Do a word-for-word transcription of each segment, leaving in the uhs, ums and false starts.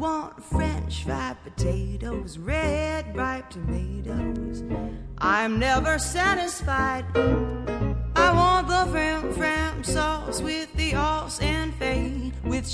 want French fried potatoes, red ripe tomatoes. I'm never satisfied. I want the fram fram sauce with the sauce and fade, with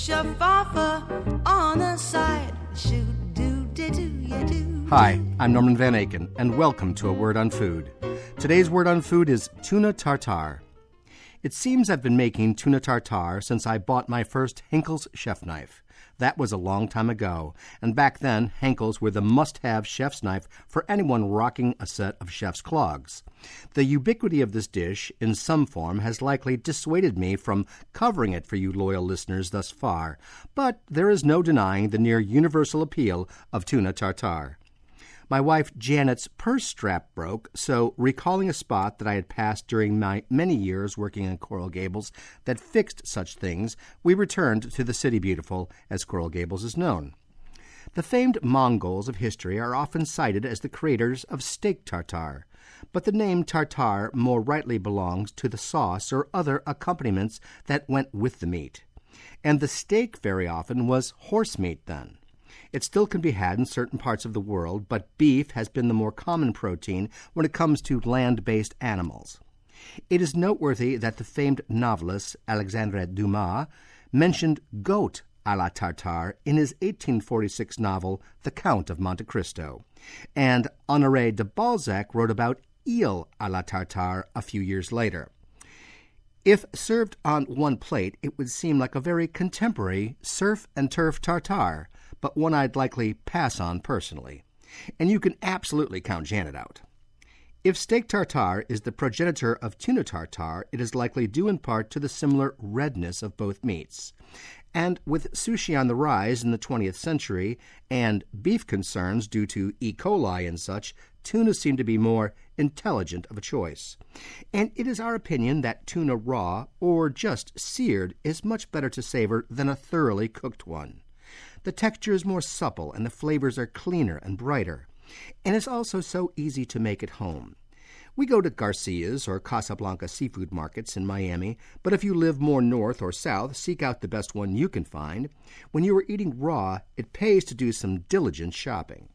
shaffa on the side. Shoot do do do ya do. Hi, I'm Norman Van Aken, and welcome to A Word on Food. Today's word on food is tuna tartare. It seems I've been making tuna tartare since I bought my first Henckels chef knife. That was a long time ago, and back then, Henckels were the must-have chef's knife for anyone rocking a set of chef's clogs. The ubiquity of this dish, in some form, has likely dissuaded me from covering it for you loyal listeners thus far, but there is no denying the near-universal appeal of tuna tartare. My wife Janet's purse strap broke, so recalling a spot that I had passed during my many years working in Coral Gables that fixed such things, we returned to the City Beautiful, as Coral Gables is known. The famed Mongols of history are often cited as the creators of steak tartare, but the name tartare more rightly belongs to the sauce or other accompaniments that went with the meat. And the steak very often was horse meat then. It still can be had in certain parts of the world, but beef has been the more common protein when it comes to land-based animals. It is noteworthy that the famed novelist Alexandre Dumas mentioned goat à la tartare in his eighteen forty-six novel The Count of Monte Cristo, and Honoré de Balzac wrote about eel à la tartare a few years later. If served on one plate, it would seem like a very contemporary surf and turf tartare, but one I'd likely pass on personally. And you can absolutely count Janet out. If steak tartare is the progenitor of tuna tartare, it is likely due in part to the similar redness of both meats. And with sushi on the rise in the twentieth century, and beef concerns due to E. coli and such, tuna seemed to be more intelligent of a choice. And it is our opinion that tuna raw, or just seared, is much better to savor than a thoroughly cooked one. The texture is more supple and the flavors are cleaner and brighter. And it's also so easy to make at home. We go to Garcia's or Casablanca seafood markets in Miami, but if you live more north or south, seek out the best one you can find. When you are eating raw, it pays to do some diligent shopping.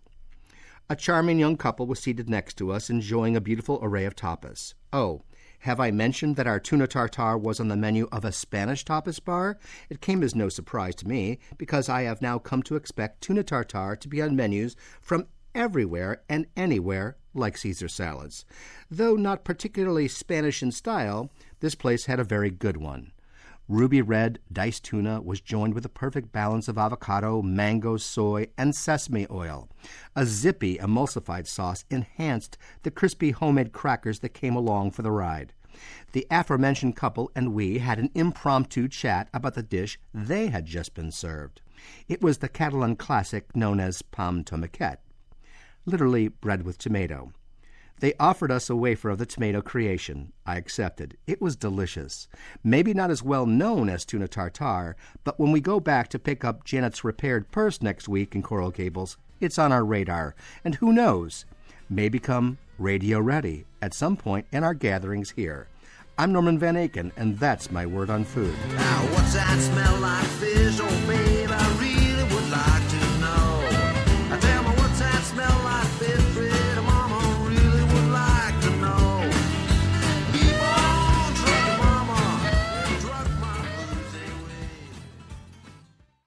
A charming young couple was seated next to us, enjoying a beautiful array of tapas. Oh, have I mentioned that our tuna tartare was on the menu of a Spanish tapas bar? It came as no surprise to me, because I have now come to expect tuna tartare to be on menus from everywhere and anywhere, like Caesar salads. Though not particularly Spanish in style, this place had a very good one. Ruby red diced tuna was joined with a perfect balance of avocado, mango, soy, and sesame oil. A zippy emulsified sauce enhanced the crispy homemade crackers that came along for the ride. The aforementioned couple and we had an impromptu chat about the dish they had just been served. It was the Catalan classic known as pam tomàquet, literally bread with tomato. They offered us a wafer of the tomato creation. I accepted. It was delicious. Maybe not as well known as tuna tartare, but when we go back to pick up Janet's repaired purse next week in Coral Gables, it's on our radar. And who knows, may become radio ready at some point in our gatherings here. I'm Norman Van Aken, and that's my word on food. Now what's that smell like fish? Oh,